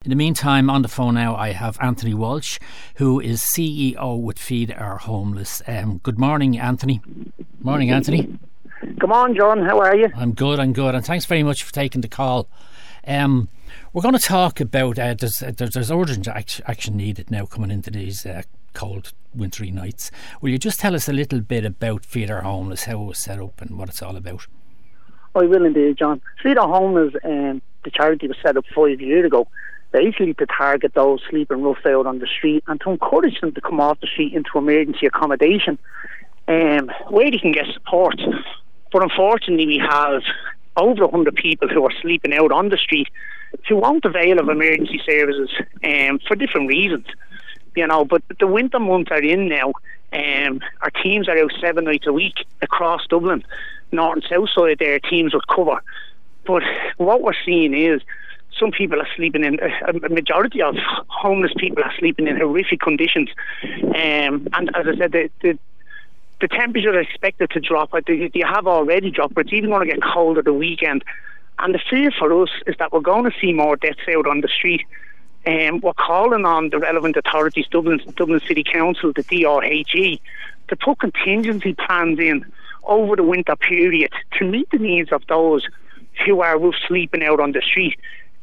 In the meantime, on the phone now, I have Anthony Walsh, who is CEO with Feed Our Homeless. Good morning, Anthony. Morning, Anthony. Come on, John. How are you? I'm good, and thanks very much for taking the call. We're going to talk about there's urgent action needed now coming into these cold, wintry nights. Will you just tell us a little bit about Feed Our Homeless, how it was set up and what it's all about? I will indeed, John. Feed Our Homeless, the charity was set up 5 years ago, basically to target those sleeping rough out on the street and to encourage them to come off the street into emergency accommodation where they can get support. But unfortunately, we have over 100 people who are sleeping out on the street who won't avail of emergency services for different reasons. But the winter months are in now. Our teams are out 7 nights a week across Dublin, north and south side there, teams would cover. But what we're seeing is some people are sleeping in, a majority of homeless people are sleeping in horrific conditions. And as I said, the temperatures are expected to drop. They have already dropped, but it's even going to get colder the weekend. And the fear for us is that we're going to see more deaths out on the street. We're calling on the relevant authorities, Dublin City Council, the DRHE, to put contingency plans in over the winter period to meet the needs of those who are sleeping out on the street.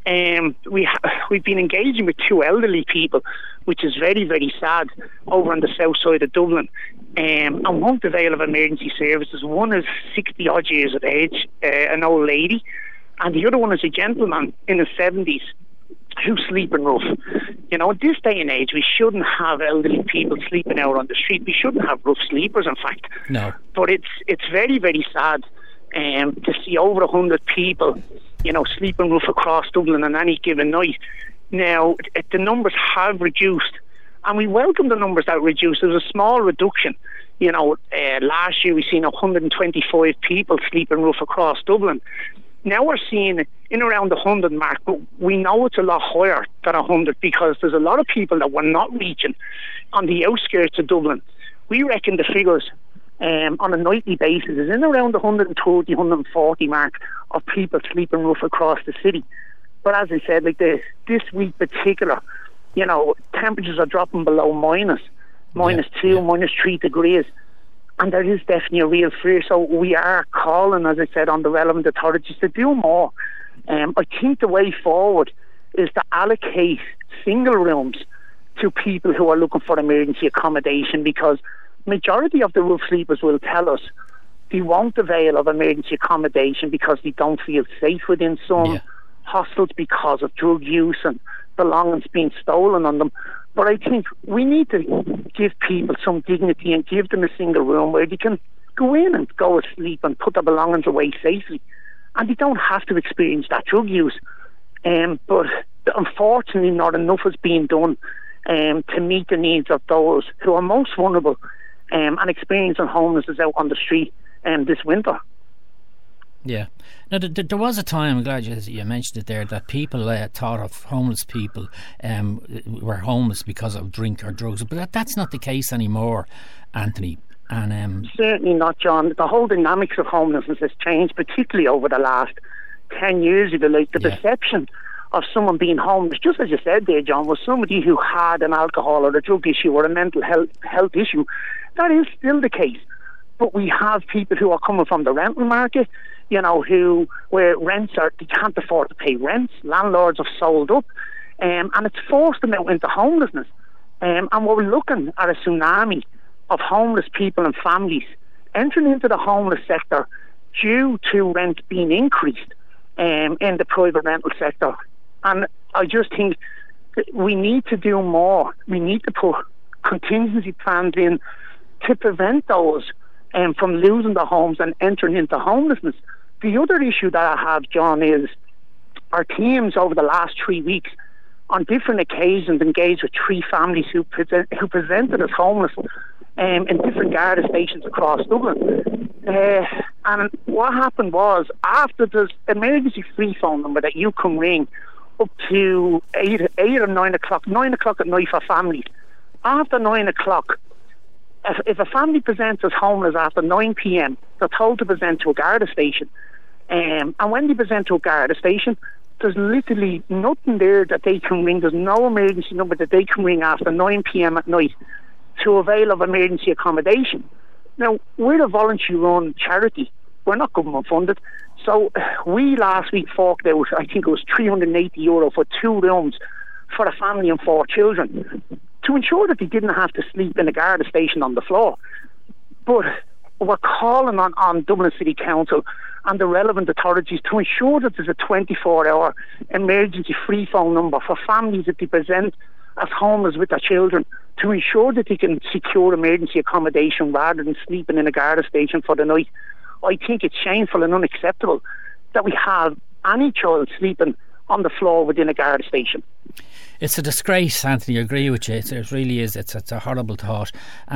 We've been engaging with 2 elderly people, which is very, very sad, over on the south side of Dublin, and won't avail of emergency services. One is 60 odd years of age, an old lady, and the other one is a gentleman in his 70s who's sleeping rough. At this day and age, we shouldn't have elderly people sleeping out on the street. We shouldn't have rough sleepers, in fact. No. But it's very, very sad to see over 100 people sleeping rough across Dublin on any given night. Now, the numbers have reduced, and we welcome the numbers that reduced. There was a small reduction. Last year we seen 125 people sleeping rough across Dublin. Now we're seeing in around the 100 mark, but we know it's a lot higher than 100 because there's a lot of people that we're not reaching on the outskirts of Dublin. We reckon the figures on a nightly basis is in around the 130, 140 mark of people sleeping rough across the city. But as I said, this week particular, temperatures are dropping below minus 2, minus 3 degrees. And there is definitely a real fear. So we are calling, as I said, on the relevant authorities to do more. I think the way forward is to allocate single rooms to people who are looking for emergency accommodation, because majority of the rough sleepers will tell us they won't avail of emergency accommodation because they don't feel safe within some hostels because of drug use and belongings being stolen on them. But I think we need to give people some dignity and give them a single room where they can go in and go to sleep and put their belongings away safely, and they don't have to experience that drug use. But unfortunately not enough is being done to meet the needs of those who are most vulnerable and experiencing homelessness out on the street this winter. Yeah. Now, there was a time, I'm glad you mentioned it there, that people thought of homeless people were homeless because of drink or drugs, but that's not the case anymore, Anthony. And certainly not, John. The whole dynamics of homelessness has changed, particularly over the last 10 years. If you like, the perception of someone being homeless, just as you said there, John, was somebody who had an alcohol or a drug issue or a mental health issue. That is still the case. But we have people who are coming from the rental market, where rents they can't afford to pay rents. Landlords have sold up, and it's forced them out into homelessness. And we're looking at a tsunami of homeless people and families entering into the homeless sector due to rent being increased in the private rental sector. And I just think that we need to do more. We need to put contingency plans in to prevent those from losing their homes and entering into homelessness. The other issue that I have, John, is our teams over the last 3 weeks on different occasions engaged with 3 families who presented as homeless in different Garda stations across Dublin. And what happened was, after there's emergency free phone number that you can ring up to 8 or 9 o'clock, 9 o'clock at night for families. After 9 o'clock, if a family presents as homeless after 9 p.m, they're told to present to a Garda station. And when they present to a Garda station, there's literally nothing there that they can ring. There's no emergency number that they can ring after 9 p.m. at night to avail of emergency accommodation. Now, we're a voluntary-run charity. We're not government funded. So we last week forked out, I think it was €380 for 2 rooms for a family and 4 children, to ensure that they didn't have to sleep in a Garda station on the floor. But we're calling on Dublin City Council and the relevant authorities to ensure that there's a 24-hour emergency free phone number for families that they present as homeless with their children, to ensure that they can secure emergency accommodation rather than sleeping in a Garda station for the night. I think it's shameful and unacceptable that we have any child sleeping on the floor within a Garda station. It's a disgrace, Anthony. I agree with you. It really is. It's a horrible thought.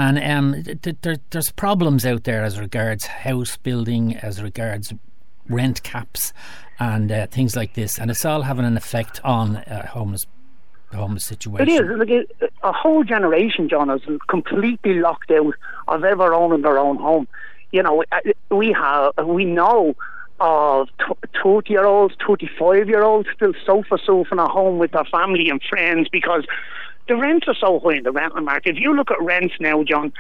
And there's problems out there as regards house building, as regards rent caps and things like this. And it's all having an effect on homeless situation. It is. Like a whole generation, John, is completely locked out of ever owning their own home. You know, we know of 30-year-olds, 35-year-olds still sofa surfing at home with their family and friends because the rents are so high in the rental market. If you look at rents now, John,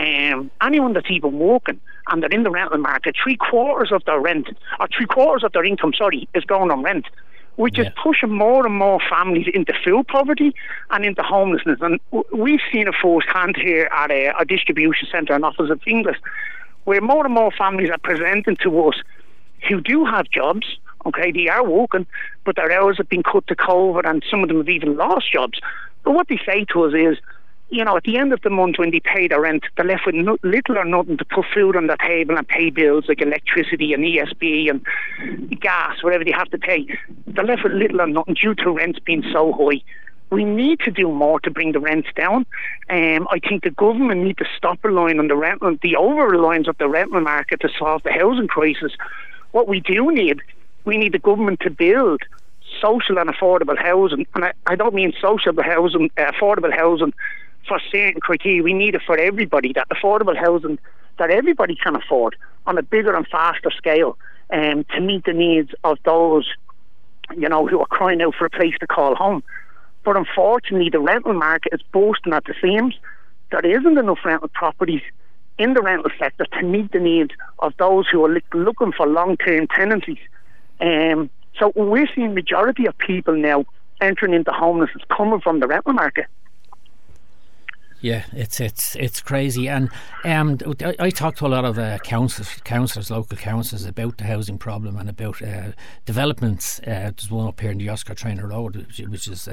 anyone that's even working and they're in the rental market, 3/4 of their rent, or 3/4 of their income, is going on rent, which is pushing more and more families into food poverty and into homelessness. And we've seen it firsthand here at our distribution centre and office of Inglis, where more and more families are presenting to us who do have jobs, okay, they are working, but their hours have been cut to COVID and some of them have even lost jobs. But what they say to us is, you know, at the end of the month when they pay their rent, they're left with little or nothing to put food on their table and pay bills like electricity and ESB and gas, whatever they have to pay. They're left with little or nothing due to rents being so high. We need to do more to bring the rents down. I think the government need to stop relying on the over-reliance of the rental market to solve the housing crisis. What we need the government to build social and affordable housing. And I don't mean social housing, affordable housing for certain criteria. We need it for everybody, that affordable housing that everybody can afford on a bigger and faster scale, to meet the needs of those, you know, who are crying out for a place to call home. But unfortunately, the rental market is bursting at the seams. There isn't enough rental properties in the rental sector to meet the needs of those who are looking for long-term tenancies. So we're seeing majority of people now entering into homelessness coming from the rental market. Yeah, it's crazy. And I talked to a lot of councillors, local councillors, about the housing problem and about developments. There's one up here in the Oscar Traynor Road, which is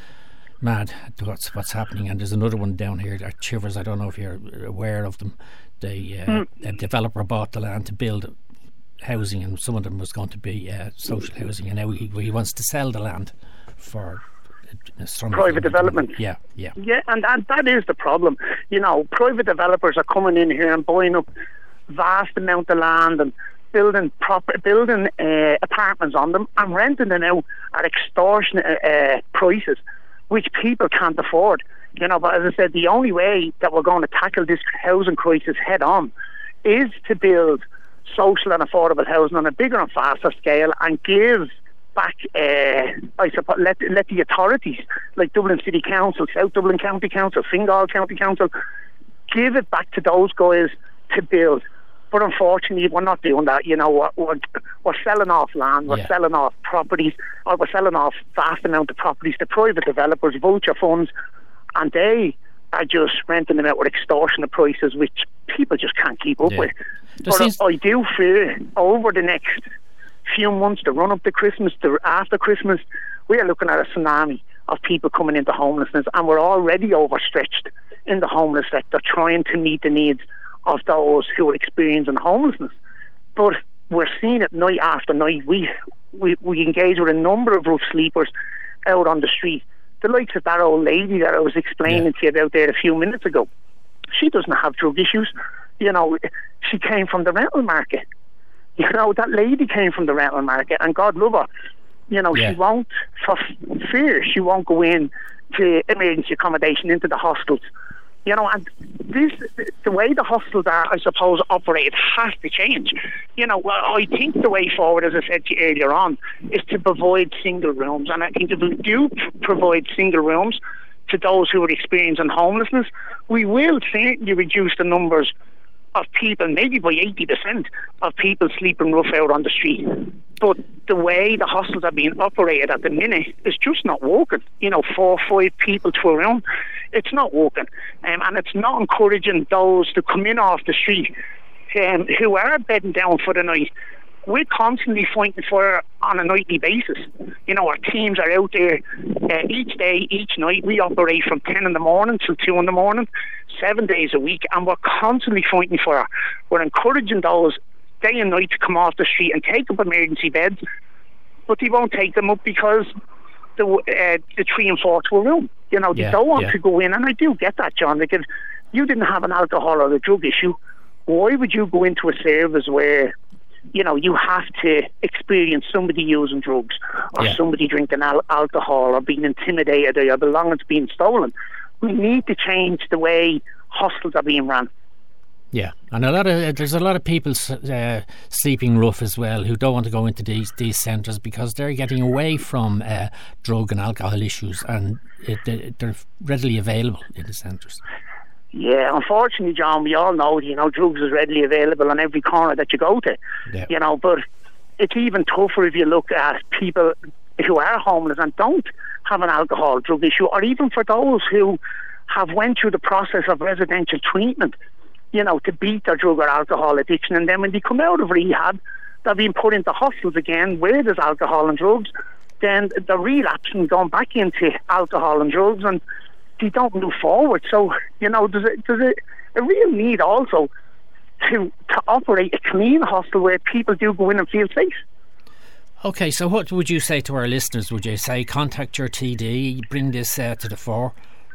mad what's happening, and there's another one down here at Chivers. I don't know if you're aware of them. A developer bought the land to build housing, and some of them was going to be social housing, and now he wants to sell the land for private development. Yeah, and that is the problem. You know, private developers are coming in here and buying up vast amount of land and building apartments on them and renting them out at extortionate prices, which people can't afford. You know, but as I said, the only way that we're going to tackle this housing crisis head on is to build social and affordable housing on a bigger and faster scale and give back, I suppose, let the authorities like Dublin City Council, South Dublin County Council, Fingal County Council, give it back to those guys to build. But unfortunately, we're not doing that. You know, we're selling off land, we're selling off properties, or we're selling off vast amount of properties to private developers, vulture funds, and they are just renting them out with extortionate prices, which people just can't keep up with. But I do fear over the next few months, the run up to Christmas, after Christmas, we are looking at a tsunami of people coming into homelessness, and we're already overstretched in the homeless sector trying to meet the needs of those who are experiencing homelessness. But we're seeing it night after night. We engage with a number of rough sleepers out on the street. The likes of that old lady that I was explaining to you about there a few minutes ago. She doesn't have drug issues. You know, she came from the rental market. You know, that lady came from the rental market, and God love her. You know, she won't, for fear, she won't go in to emergency accommodation into the hostels. And the way the hostels are, I suppose, operated has to change. I think the way forward, as I said to you earlier on, is to provide single rooms. And I think if we do provide single rooms to those who are experiencing homelessness, we will certainly reduce the numbers of people, maybe by 80% of people sleeping rough out on the street. But the way the hostels are being operated at the minute is just not working. 4 or 5 people to a room, it's not working. And it's not encouraging those to come in off the street who are bedding down for the night. We're constantly fighting for on a nightly basis. Our teams are out there each day, each night. We operate from 10 in the morning till 2 in the morning, 7 days a week, and we're constantly fighting for her. We're encouraging those day and night to come off the street and take up emergency beds, but they won't take them up because the 3 and 4 to a room. They don't want to go in, and I do get that, John. Like, if you didn't have an alcohol or a drug issue, why would you go into a service where you have to experience somebody using drugs or somebody drinking alcohol or being intimidated or your belongings being stolen? We need to change the way hostels are being run. Yeah, and there's a lot of people sleeping rough as well who don't want to go into these centres because they're getting away from drug and alcohol issues, and they're readily available in the centres. Yeah, unfortunately, John, we all know, drugs is readily available on every corner that you go to. Yeah. But it's even tougher if you look at people who are homeless and don't have an alcohol drug issue, or even for those who have went through the process of residential treatment, to beat their drug or alcohol addiction, and then when they come out of rehab, they're being put into hostels again where there's alcohol and drugs. Then they're relapsing, going back into alcohol and drugs, and they don't move forward. So, there's a real need also to operate a clean hostel where people do go in and feel safe. Okay, so what would you say to our listeners? Would you say contact your TD, bring this to the fore?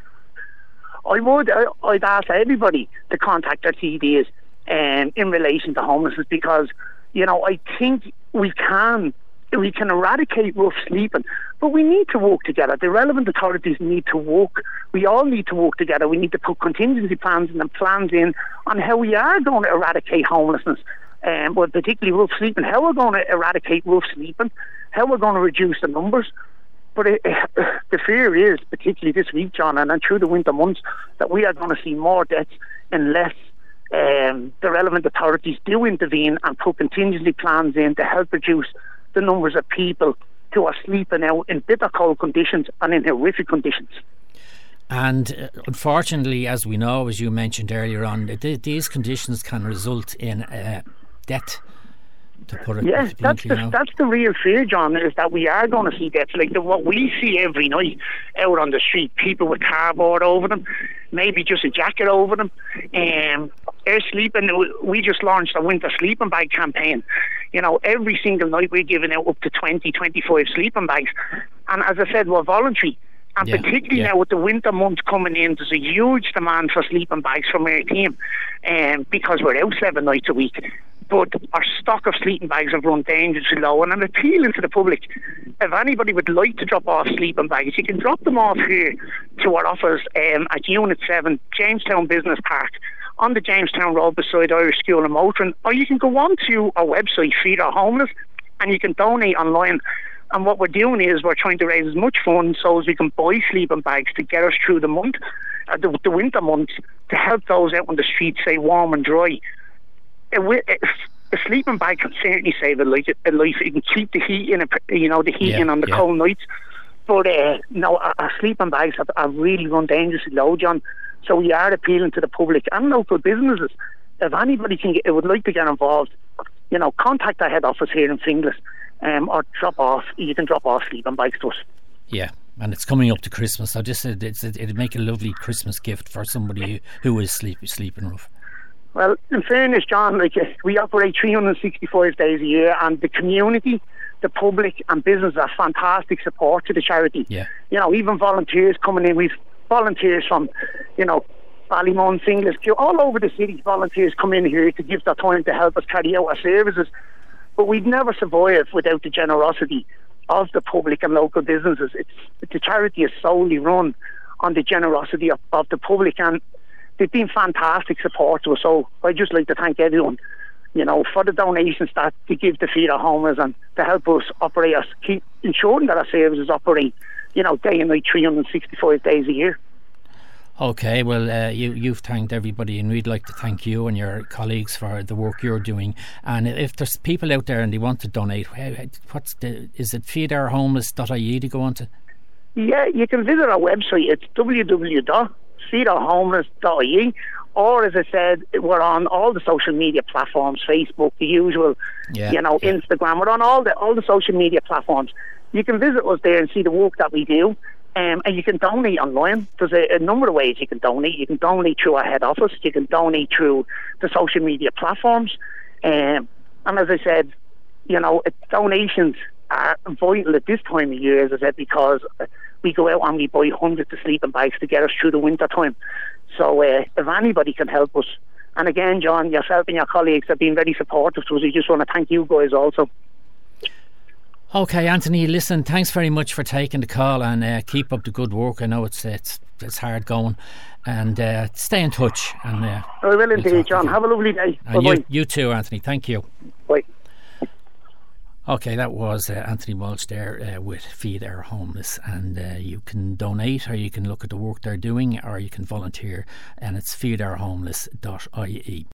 I would. I'd ask everybody to contact their TDs in relation to homelessness, because, I think we can eradicate rough sleeping, but we need to work together. The relevant authorities need to work. We all need to work together. We need to put contingency plans and plans in on how we are going to eradicate homelessness, but particularly rough sleeping, how we're going to eradicate rough sleeping, how we're going to reduce the numbers. But the fear is, particularly this week, John, and through the winter months, that we are going to see more deaths unless the relevant authorities do intervene and put contingency plans in to help reduce the numbers of people who are sleeping out in bitter cold conditions and in horrific conditions. And unfortunately, as we know, as you mentioned earlier on, these conditions can result in death. To put it that's the real fear, John, is that we are going to see deaths. Like what we see every night out on the street, people with cardboard over them, maybe just a jacket over them. They're sleeping. We just launched a winter sleeping bag campaign. Every single night we're giving out up to 20, 25 sleeping bags. And as I said, we're voluntary. And particularly now with the winter months coming in, there's a huge demand for sleeping bags from our team, because we're out 7 nights a week. But our stock of sleeping bags have run dangerously low, and I'm appealing to the public, if anybody would like to drop off sleeping bags, you can drop them off here to our office at Unit 7, Jamestown Business Park, on the Jamestown Road beside Irish School in Moultrie, or you can go on to our website, Feed Our Homeless, and you can donate online. And what we're doing is we're trying to raise as much funds so as we can buy sleeping bags to get us through the month, the winter months, to help those out on the streets stay warm and dry. A sleeping bag can certainly save a life. It can keep the heat in, in on the cold nights. But our sleeping bags have really run dangerously low, John. So we are appealing to the public and local businesses. If anybody would like to get involved, contact our head office here in Finglas, or you can drop off sleeping bags to us. Yeah. And it's coming up to Christmas, so it'd make a lovely Christmas gift for somebody who is sleeping rough. Well, in fairness, John, we operate 365 days a year, and the community, the public and business are fantastic support to the charity. Yeah. Even volunteers coming in. We've volunteers from, Ballymun, Finglas, all over the city. Volunteers come in here to give their time to help us carry out our services. But we'd never survive without the generosity of the public and local businesses. The charity is solely run on the generosity of the public, and they've been fantastic support to us. So I'd just like to thank everyone, for the donations that they give to Feed Our Homeless and to help us operate us, keep ensuring that our services operate, day and night, 365 days a year. Okay, well, you've thanked everybody, and we'd like to thank you and your colleagues for the work you're doing. And if there's people out there and they want to donate, is it feedourhomeless.ie to go on to? Yeah, you can visit our website. It's www.feedourhomeless.ie. Or, as I said, we're on all the social media platforms, Facebook, the usual, Instagram. We're on all the social media platforms. You can visit us there and see the work that we do. And you can donate online. There's a number of ways you can donate. You can donate through our head office. You can donate through the social media platforms. And as I said, donations are vital at this time of year, as I said, because we go out and we buy hundreds of sleeping bags to get us through the winter time. So if anybody can help us, and again, John, yourself and your colleagues have been very supportive to us. We just want to thank you guys also. Okay, Anthony, listen, thanks very much for taking the call, and keep up the good work. I know it's hard going, and stay in touch. And I will indeed, John. Have a lovely day. And you too, Anthony. Thank you. Bye. Okay, that was Anthony Walsh there with Feed Our Homeless, and you can donate, or you can look at the work they're doing, or you can volunteer, and it's feedourhomeless.ie.